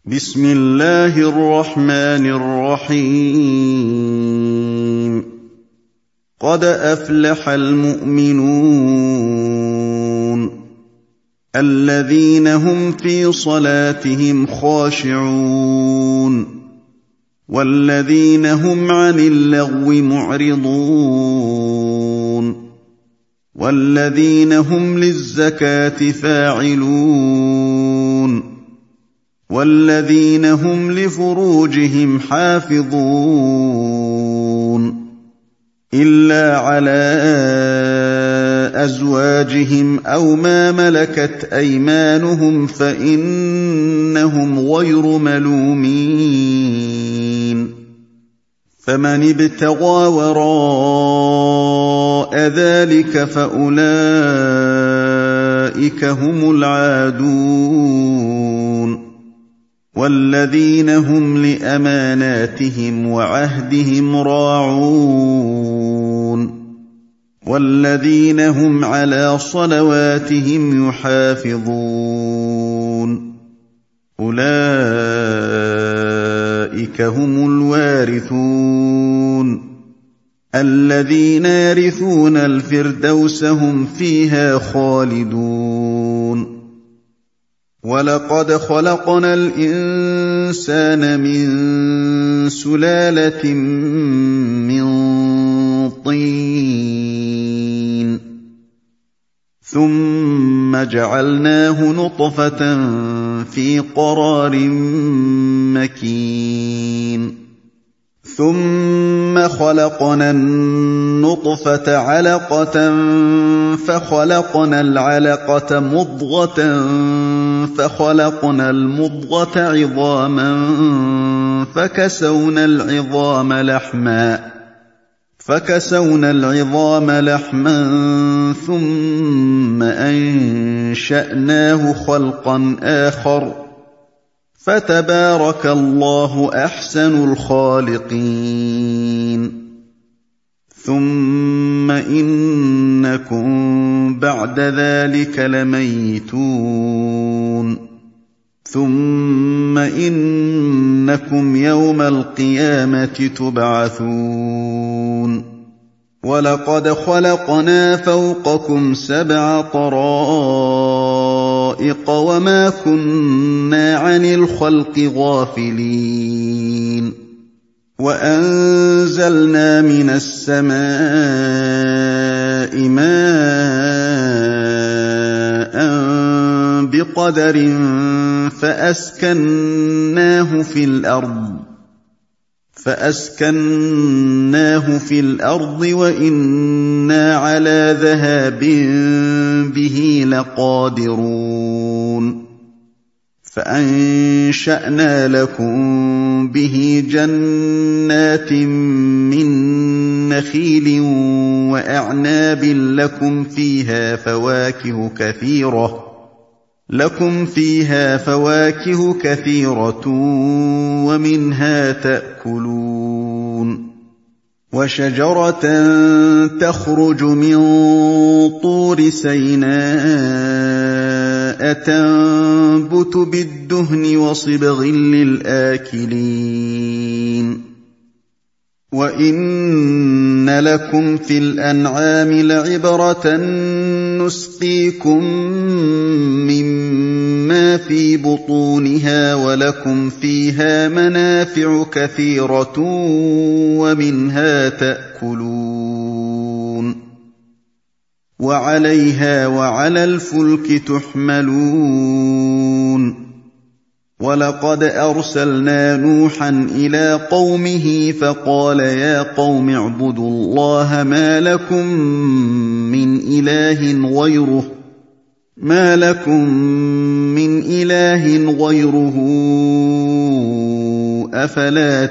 بسم الله الرحمن الرحيم قد أفلح المؤمنون الذين هم في صلاتهم خاشعون والذين هم عن اللغو معرضون والذين هم للزكاة فاعلون والذين هم لفروجهم حافظون إلا على أزواجهم أو ما ملكت أيمانهم فإنهم غير ملومين فمن ابتغى وراء ذلك فأولئك هم العادون والذين هم لأماناتهم وعهدهم راعون والذين هم على صلواتهم يحافظون أولئك هم الوارثون الذين يرثون الفردوس هم فيها خالدون ولقد خلقنا الإنسان من سلالة من طين ثم جعلناه نطفة في قرار مكين ثم خلقنا النطفة علقة فخلقنا العلقة مضغة فخلقنا المضغة عظاما فكسونا العظام لحما ثم أنشأناه خلقا آخر فتبارك الله أحسن الخالقين ثم إنكم بعد ذلك لميتون ثم إنكم يوم القيامة تبعثون ولقد خلقنا فوقكم 7 طرائق وما كنا عن الخلق غافلين وأنزلنا من السماء ماء بقدر فأسكناه في الأرض وإنا على ذهاب به لقادرون فأنشأنا لكم به جنات من نخيل وأعناب لكم فيها فواكه كثيرة ومنها تأكلون وشجرة تخرج من طور سيناء تنبت بالدهن وصبغ للآكلين وإن لكم في الأنعام لعبرة نسقيكم مما في بطونها ولكم فيها منافع كثيرة ومنها تأكلون وعليها وعلى الفلك تحملون ولقد أرسلنا نوحا إلى قومه فقال يا قوم اعبدوا الله ما لكم من إله غيره أفلا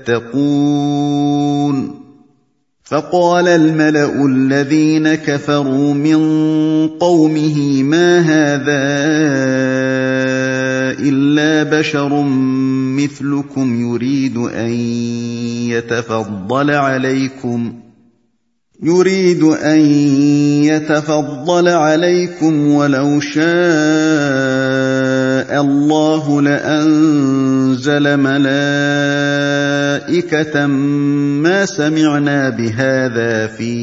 تتقون فقال الملأ الذين كفروا من قومه ما هذا إلا بشر مثلكم يريد أن يتفضل عليكم ولو شاء اللَّهُ لَأَنزَلَ مَلَائِكَةً مَّا سَمِعْنَا بِهَٰذَا فِي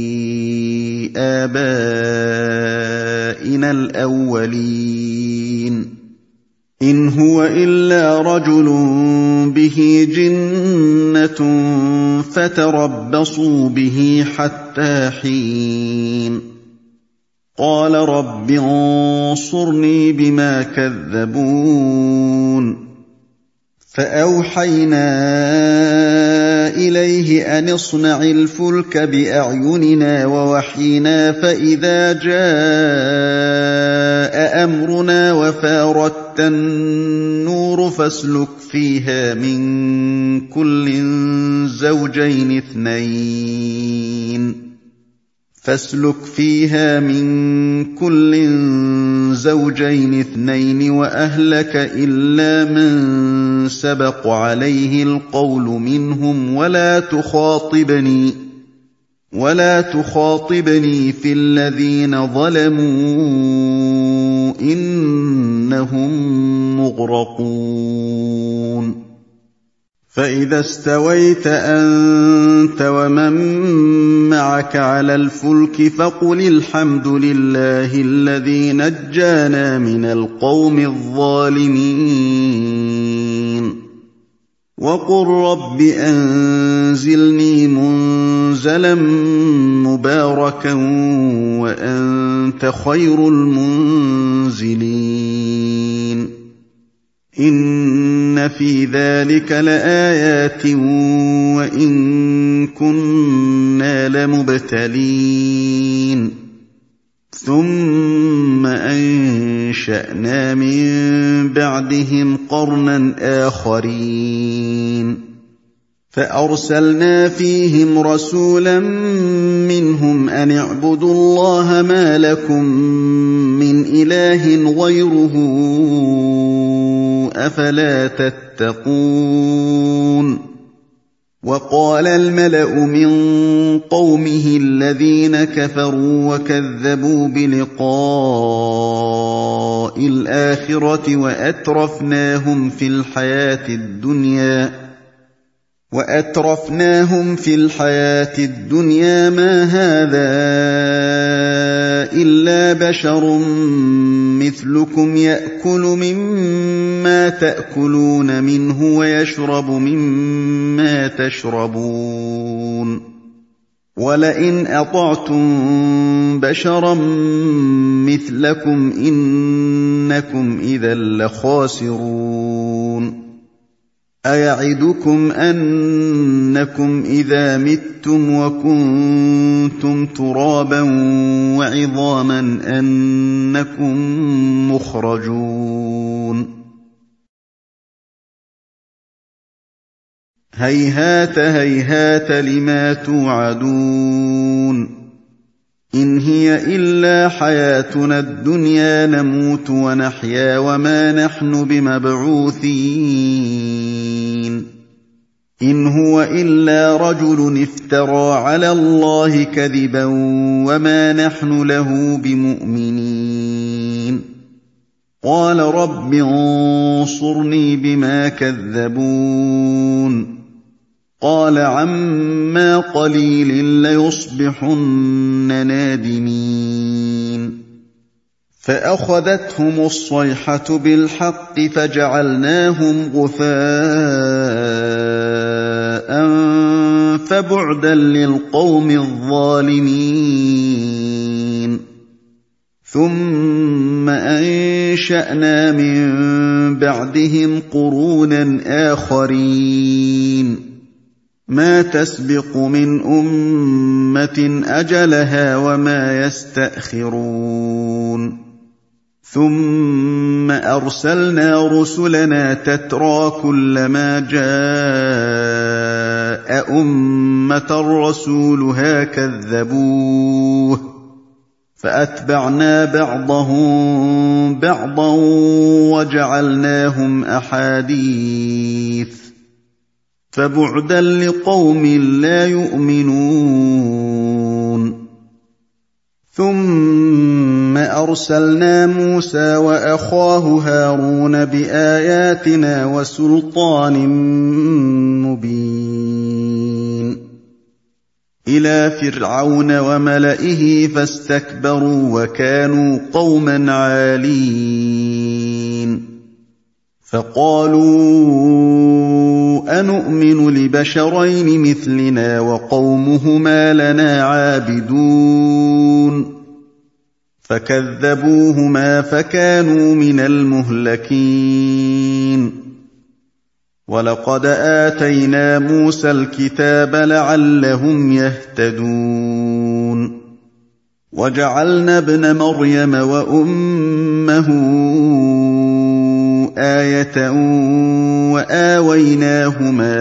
آبَائِنَا الْأَوَّلِينَ إِنْ هُوَ إِلَّا رَجُلٌ بِهِ جِنَّةٌ فَتَرَبَّصُوا بِهِ حَتَّىٰ حِينٍ قَالَ رَبِّ انصُرْنِي بِمَا كَذَّبُونِ فَأَوْحَيْنَا إِلَيْهِ أَنِ اصْنَعِ الْفُلْكَ بِأَعْيُنِنَا وَوَحْيِنَا فَإِذَا جَاءَ أَمْرُنَا وَفَارَتِ النُّورُ فَاسْلُكْ فِيهَا مِن كُلٍّ زَوْجَيْنِ اثْنَيْنِ وَأَهْلَكَ إِلَّا مَن سَبَقَ عَلَيْهِ الْقَوْلُ مِنْهُمْ وَلَا تُخَاطِبْنِي فِي الَّذِينَ ظَلَمُوا إِنَّهُم مُّغْرَقُونَ فَإِذَا اسْتَوَيْتَ أَنتَ وَمَن مَّعَكَ عَلَى الْفُلْكِ فَقُلِ الْحَمْدُ لِلَّهِ الَّذِي نَجَّانَا مِنَ الْقَوْمِ الظَّالِمِينَ وَقُل رَّبِّ أَنزِلْنِي مُنزَلًا مُّبَارَكًا وَأَنتَ خَيْرُ الْمُنزِلِينَ إِنَّ فِي ذَٰلِكَ لَآيَاتٍ وَإِن كُنَّا لَمُبْتَلِينَ ثُمَّ أَنشَأْنَا مِن بَعْدِهِمْ قَرْنًا آخَرِينَ فَأَرْسَلْنَا فِيهِمْ رَسُولًا مِّنْهُمْ أَنِ اعْبُدُوا اللَّهَ مَا لَكُم مِّنْ إِلَٰهٍ غَيْرُهُ أَفَلَا تَتَّقُونَ وَقَالَ الْمَلَأُ مِن قَوْمِهِ الَّذِينَ كَفَرُوا وَكَذَّبُوا بِلِقَاءِ الْآخِرَةِ وَأَتْرَفْنَاهُمْ فِي الْحَيَاةِ الدُّنْيَا مَا هَٰذَا إِلَّا بَشَرٌ مِّثْلُكُمْ يَأْكُلُ مِمَّا تَأْكُلُونَ مِنْهُ وَيَشْرَبُ مِمَّا تَشْرَبُونَ وَلَئِنْ أَطَعْتُم بَشَرًا مِّثْلَكُمْ إِنَّكُمْ إِذًا لَّخَاسِرُونَ أَيَعِدُكُمْ أَنَّكُمْ إِذَا مِتُّمْ وَكُنتُمْ تُرَابًا وَعِظَامًا أَنَّكُم مُّخْرَجُونَ هَيْهَاتَ هَيْهَاتَ لِمَا تُوعَدُونَ إِنْ هِيَ إِلَّا حَيَاتُنَا الدُّنْيَا نَمُوتُ وَنَحْيَا وَمَا نَحْنُ بِمَبْعُوثِينَ إِنْ هُوَ إِلَّا رَجُلٌ افْتَرَىٰ عَلَى اللَّهِ كَذِبًا وَمَا نَحْنُ لَهُ بِمُؤْمِنِينَ قَالَ رَبِّ انصُرْنِي بِمَا كَذَّبُونِ قَالَ عَمَّا قَلِيلٍ لَّيُصْبِحُنَّ نَادِمِينَ فَأَخَذَتْهُمُ الصَّيْحَةُ بِالْحَقِّ فَجَعَلْنَاهُمْ غُثَاءً فَبُعْدًا لِّلْقَوْمِ الظَّالِمِينَ ثُمَّ أَنشَأْنَا مِن بَعْدِهِمْ قُرُونًا آخَرِينَ مَا تَسْبِقُ مِنْ أُمَّةٍ أَجَلَهَا وَمَا يَسْتَأْخِرُونَ ثُمَّ أَرْسَلْنَا رُسُلَنَا تَتْرَىٰ كُلَّمَا جَاءَ أُمَّةً رَّسُولُهَا كَذَّبُوهُ فَأَتْبَعْنَا بَعْضَهُم بَعْضًا وَجَعَلْنَاهُمْ أَحَادِيثَ فَبُعْدًا لِّقَوْمٍ لَّا يُؤْمِنُونَ ثُمَّ ثُمَّ أَرْسَلْنَا مُوسَىٰ وَأَخَاهُ هَارُونَ بِآيَاتِنَا وَسُلْطَانٍ مُّبِينٍ إِلَىٰ فِرْعَوْنَ وَمَلَئِهِ فَاسْتَكْبَرُوا وَكَانُوا قَوْمًا عَالِينَ فَقَالُوا أَنُؤْمِنُ لِبَشَرَيْنِ مِثْلِنَا وَقَوْمُهُمَا لَنَا عَابِدُونَ فَكَذَّبُوهُمَا فَكَانُوا مِنَ الْمُهْلَكِينَ وَلَقَدْ آتَيْنَا مُوسَى الْكِتَابَ لَعَلَّهُمْ يَهْتَدُونَ وَجَعَلْنَا ابْنَ مَرْيَمَ وَأُمَّهُ آيَةً وَآوَيْنَاهُمَا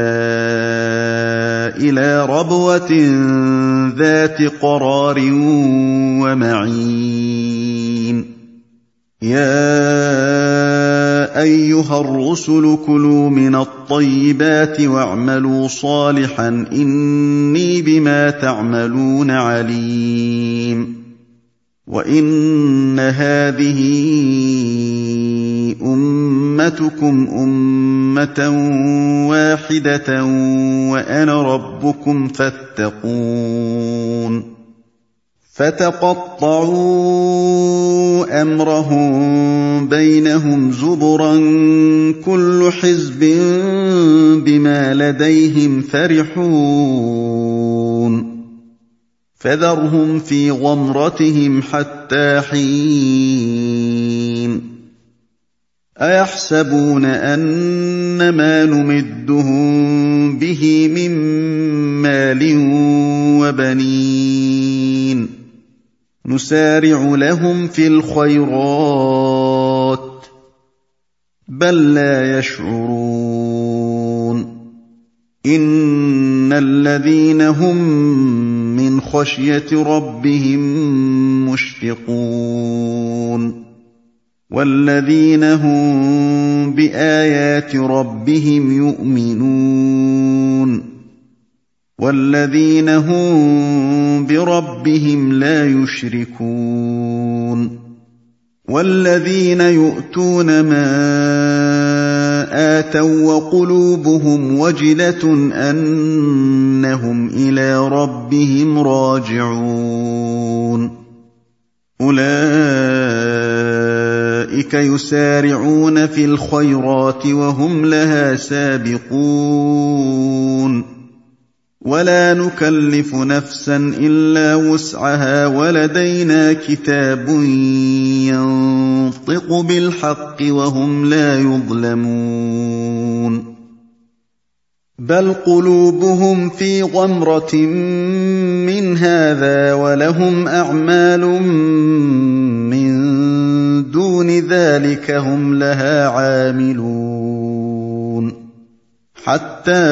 إِلَىٰ رَبْوَةٍ ذَاتِ قَرَارٍ وَمَعِينٍ يَا أَيُّهَا الرُّسُلُ كُلُوا مِنَ الطَّيِّبَاتِ وَاعْمَلُوا صَالِحًا إِنِّي بِمَا تَعْمَلُونَ عَلِيمٌ وَإِنَّ هَٰذِهِ أُمَّتُكُمْ أُمَّةً وَاحِدَةً وَأَنَا رَبُّكُمْ فَاتَّقُونِ فَتَقَطَّعُوا أَمْرَهُم بَيْنَهُمْ زُبُرًا كُلُّ حِزْبٍ بِمَا لَدَيْهِمْ فَرِحُونَ فَذَرْهُمْ فِي غَمْرَتِهِمْ حَتَّىٰ حِينٍ أَيَحْسَبُونَ أَنَّمَا نُمِدُّهُم بِهِ مِن مَّالٍ وَبَنِينَ نُسَارِعُ لَهُمْ فِي الْخَيْرَاتِ بَل لَّا يَشْعُرُونَ إِنَّ الَّذِينَ هُم مِّنْ خَشْيَةِ رَبِّهِم مُّشْفِقُونَ وَالَّذِينَ هُم بِآيَاتِ رَبِّهِمْ يُؤْمِنُونَ وَالَّذِينَ هُم بِرَبِّهِمْ لَا يُشْرِكُونَ وَالَّذِينَ يُؤْتُونَ مَا آتَوا وَّقُلُوبُهُمْ وَجِلَةٌ أَنَّهُمْ إِلَىٰ رَبِّهِمْ رَاجِعُونَ أُولَٰئِكَ يُسَارِعُونَ فِي الْخَيْرَاتِ وَهُمْ لَهَا سَابِقُونَ وَلَا نُكَلِّفُ نَفْسًا إِلَّا وُسْعَهَا وَلَدَيْنَا كِتَابٌ يَنطِقُ بِالْحَقِّ وَهُمْ لَا يُظْلَمُونَ بَلْ قُلُوبُهُمْ فِي غَمْرَةٍ مِّنْ هَٰذَا وَلَهُمْ أَعْمَالٌ مِّن دُونِ ذَٰلِكَ هُمْ لَهَا عَامِلُونَ حَتَّىٰ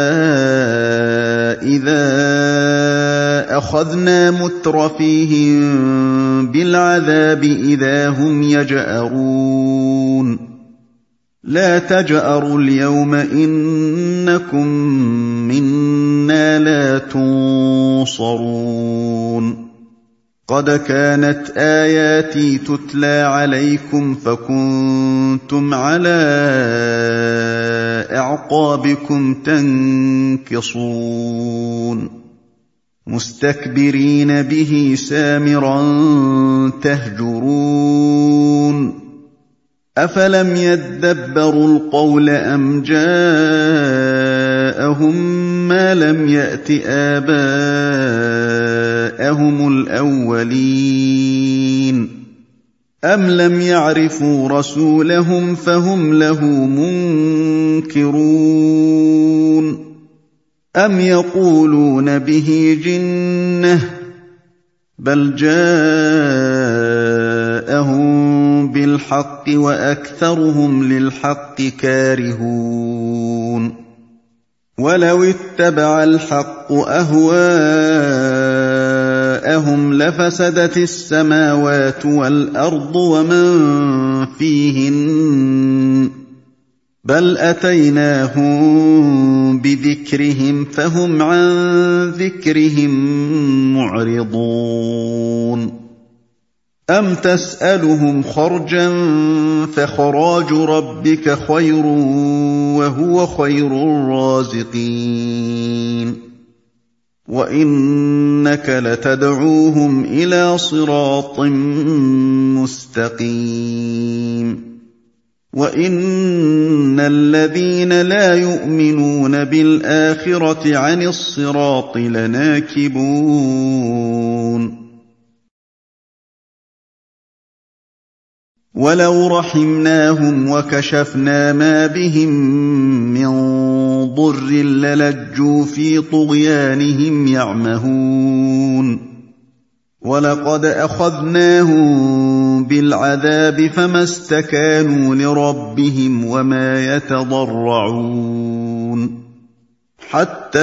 إِذَا أَخَذْنَا مُتْرَفِيهِم بِالْعَذَابِ إِذَا هُمْ يَجْأَرُونَ لَا تَجْأَرُوا الْيَوْمَ إِنَّكُم مِّنَّا لَا تُنصَرُونَ قَدْ كَانَتْ آيَاتِي تُتْلَىٰ عَلَيْكُمْ فَكُنتُمْ عَلَىٰ أَعْقَابِكُمْ تَنكِصُونَ مُسْتَكْبِرِينَ بِهِ سَامِرًا تَهْجُرُونَ أَفَلَمْ يَدَّبَّرُوا الْقَوْلَ أَمْ جَاءَهُم مَّا لَمْ يَأْتِ آبَاءَهُمُ الْأَوَّلِينَ أَمْ لَمْ يَعْرِفُوا رَسُولَهُمْ فَهُمْ لَهُ مُنكِرُونَ أَمْ يَقُولُونَ بِهِ جِنَّةٌ بَلْ جَاءَهُم بِالْحَقِّ وَأَكْثَرُهُمْ لِلْحَقِّ كَارِهُونَ وَلَوِ اتَّبَعَ الْحَقُّ أَهْوَاءَهُمْ لَفَسَدَتِ السَّمَاوَاتُ وَالْأَرْضُ وَمَن فِيهِنَّ بَلْ أَتَيْنَاهُم بِذِكْرِهِمْ فَهُمْ عَن ذِكْرِهِم مُّعْرِضُونَ أَمْ تَسْأَلُهُمْ خَرْجًا فَخَرَاجُ رَبِّكَ خَيْرٌ وَهُوَ خَيْرُ الرَّازِقِينَ وَإِنَّكَ لَتَدْعُوهُمْ إِلَىٰ صِرَاطٍ مُّسْتَقِيمٍ وَإِنَّ الَّذِينَ لَا يُؤْمِنُونَ بِالْآخِرَةِ عَنِ الصِّرَاطِ لَنَاكِبُونَ وَلَوْ رَحِمْنَاهُمْ وَكَشَفْنَا مَا بِهِم مِّن ضُرٍّ لَّلَجُّوا فِي طُغْيَانِهِمْ يَعْمَهُونَ وَلَقَدْ أَخَذْنَاهُم بِالْعَذَابِ فَمَا اسْتَكَانُوا لِرَبِّهِمْ وَمَا يَتَضَرَّعُونَ حَتَّىٰ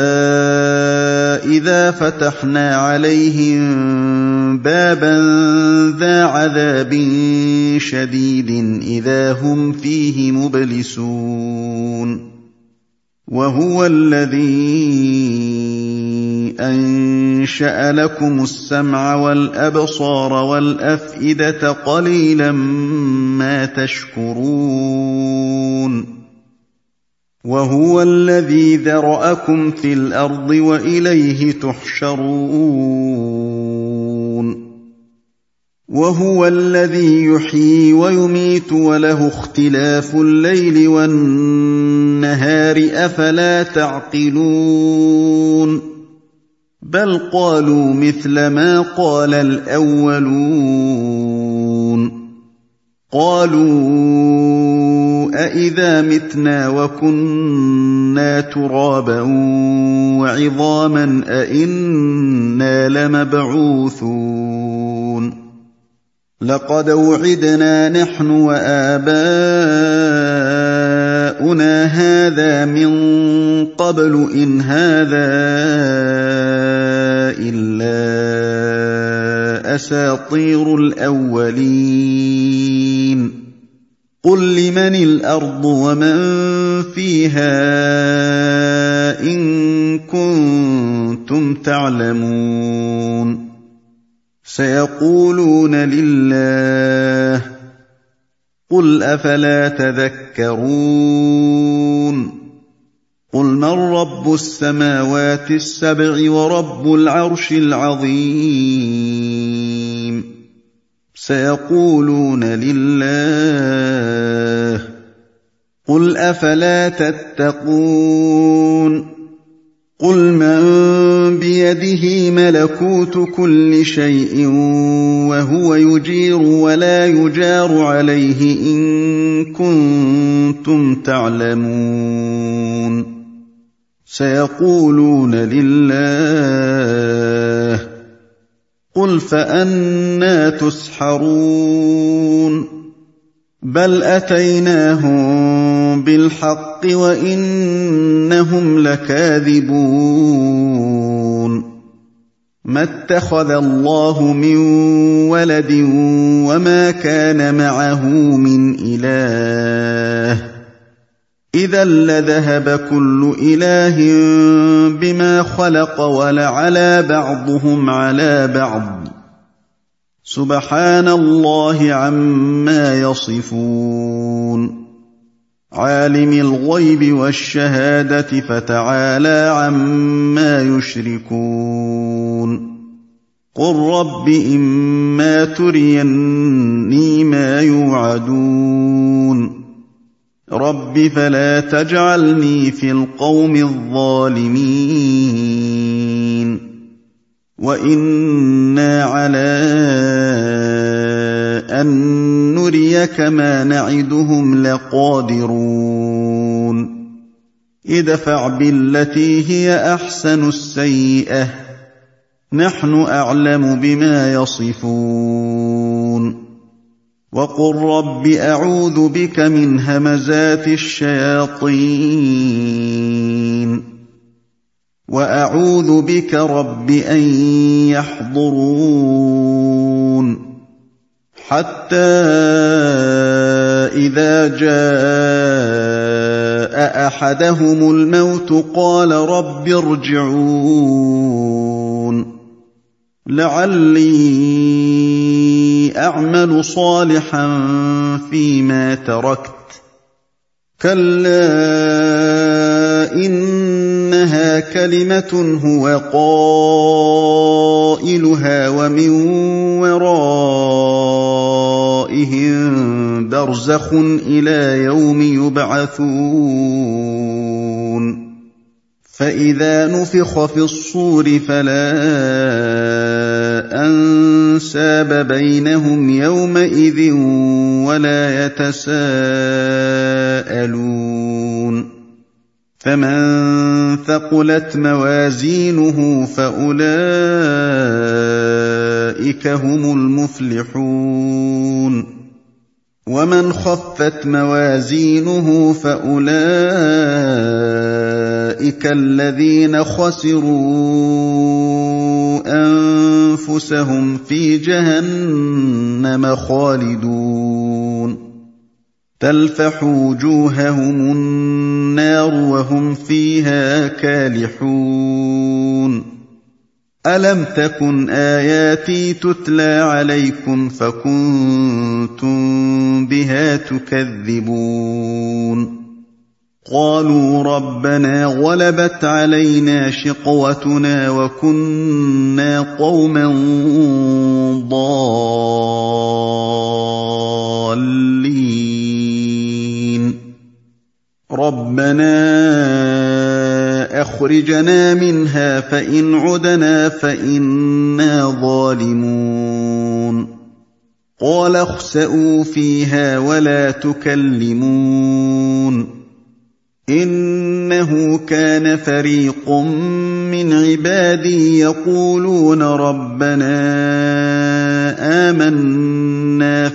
إِذَا فَتَحْنَا عَلَيْهِم بَابًا ذَا عَذَابٍ شَدِيدٍ إِذَا هُمْ فِيهِ مُبْلِسُونَ وَهُوَ الَّذِي أَنشَأَ لَكُمُ السَّمْعَ وَالْأَبْصَارَ وَالْأَفْئِدَةَ قَلِيلًا مَّا تَشْكُرُونَ وَهُوَ الَّذِي ذَرَأَكُمْ فِي الْأَرْضِ وَإِلَيْهِ تُحْشَرُونَ وَهُوَ الَّذِي يُحْيِي وَيُمِيتُ وَلَهُ اخْتِلَافُ اللَّيْلِ وَالنَّهَارِ ۚ أَفَلَا تَعْقِلُونَ بَلْ قَالُوا مِثْلَ مَا قَالَ الْأَوَّلُونَ قَالُوا أَإِذَا مِتْنَا وَكُنَّا تُرَابًا وَعِظَامًا أَإِنَّا لَمَبْعُوثُونَ لَقَدْ وُعِدْنَا نَحْنُ وَآبَاؤُنَا هَٰذَا مِن قَبْلُ إِنْ هَٰذَا إِلَّا أَسَاطِيرُ الْأَوَّلِينَ قُل لِّمَنِ الْأَرْضُ وَمَن فِيهَا إِن كُنتُمْ تَعْلَمُونَ سَيَقُولُونَ لِلَّهِ قُلْ أَفَلَا تَذَكَّرُونَ قُلْ مَن رَّبُّ السَّمَاوَاتِ السَّبْعِ وَرَبُّ الْعَرْشِ الْعَظِيمِ سَيَقُولُونَ لِلَّهِ قُلْ أَفَلَا تَتَّقُونَ قُلْ مَن بِيَدِهِ مَلَكُوتُ كُلِّ شَيْءٍ وَهُوَ يُجِيرُ وَلَا يُجَارُ عَلَيْهِ إِن كُنتُمْ تَعْلَمُونَ سَيَقُولُونَ لِلَّهِ قُلْ فَأَنَّىٰ تُسْحَرُونَ بَلْ أَتَيْنَاهُم بِالْحَقِّ وَإِنَّهُمْ لَكَاذِبُونَ مَا اتَّخَذَ اللَّهُ مِن وَلَدٍ وَمَا كَانَ مَعَهُ مِنْ إِلَٰهٍ إِذًا لَّذَهَبَ كُلُّ إِلَٰهٍ بِمَا خَلَقَ وَلَعَلَا بَعْضُهُمْ عَلَىٰ بَعْضٍ سُبْحَانَ اللَّهِ عَمَّا يَصِفُونَ عَالِمِ الْغَيْبِ وَالشَّهَادَةِ فَتَعَالَىٰ عَمَّا يُشْرِكُونَ قُل رَّبِّ إِمَّا تُرِيَنِّي مَا يُوعَدُونَ رَبِّ فَلَا تَجْعَلْنِي فِي الْقَوْمِ الظَّالِمِينَ وَإِنَّا عَلَىٰ أَن نُّرِيَكَ مَا نَعِدُهُمْ لَقَادِرُونَ ادْفَعْ بِالَّتِي هِيَ أَحْسَنُ السَّيِّئَةَ نَحْنُ أَعْلَمُ بِمَا يَصِفُونَ وَقُل رَّبِّ أَعُوذُ بِكَ مِنْ هَمَزَاتِ الشَّيَاطِينِ وَأَعُوذُ بِكَ رَبِّ أَن يَحْضُرُونِ حَتَّىٰ إِذَا جَاءَ أَحَدَهُمُ الْمَوْتُ قَالَ رَبِّ ارْجِعُونِ لعلي أعمل صالحا فيما تركت كلا إنها كلمة هو قائلها ومن ورائهم برزخ إلى يوم يبعثون فإذا نفخ في الصور فلا أنساب بينهم يومئذ ولا يتساءلون فمن ثقلت موازينه فأولئك هم المفلحون ومن خفت موازينه فأولئك الذين خسروا أنفسهم في جهنم خالدون تلفح وجوههم النار وهم فيها كالحون ألم تكن آياتي تتلى عليكم فكنتم بها تكذبون قالوا ربنا غلبت علينا شقوتنا وكنا قوما ضالين ربنا أخرجنا منها فإن عدنا فإنا ظالمون قال اخسئوا فيها ولا تكلمون إنه كان فريق من عبادي يقولون ربنا آمنا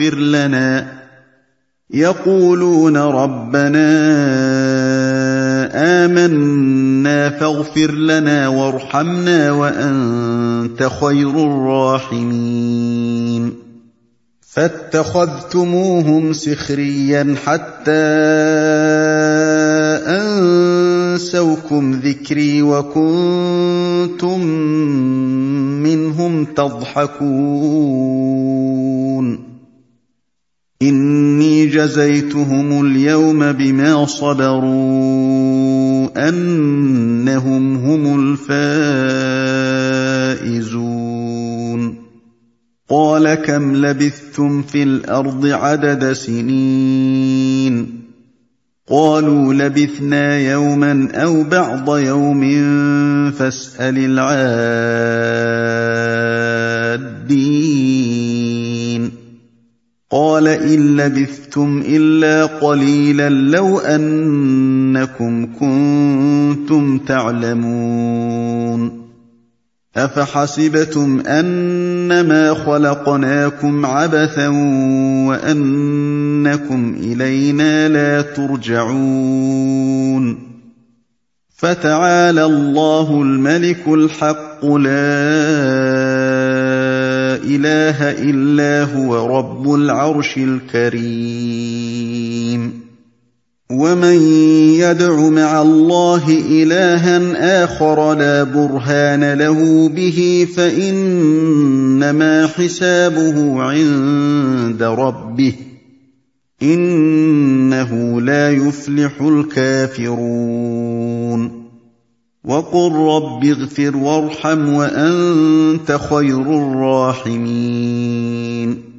فاغفر لنا وارحمنا وأنت خير الراحمين فاتخذتموهم سخريا حتى أنسوكم ذكري وكنتم منهم تضحكون إني جزيتهم اليوم بما صبروا أنهم هم الفائزون قال كم لبثتم في الأرض عدد سنين قالوا لبثنا يوما أو بعض يوم فاسأل العادين قال إن لبثتم إلا قليلا لو أنكم كنتم تعلمون أفحسبتم أنما خلقناكم عبثا وأنكم إلينا لا ترجعون فتعالى الله الملك الحق لا إله إلا هو رب العرش الكريم ومن يدع مع الله إلها آخر لا برهان له به فإنما حسابه عند ربه إنه لا يفلح الكافرون وقل رب اغفر وارحم وأنت خير الراحمين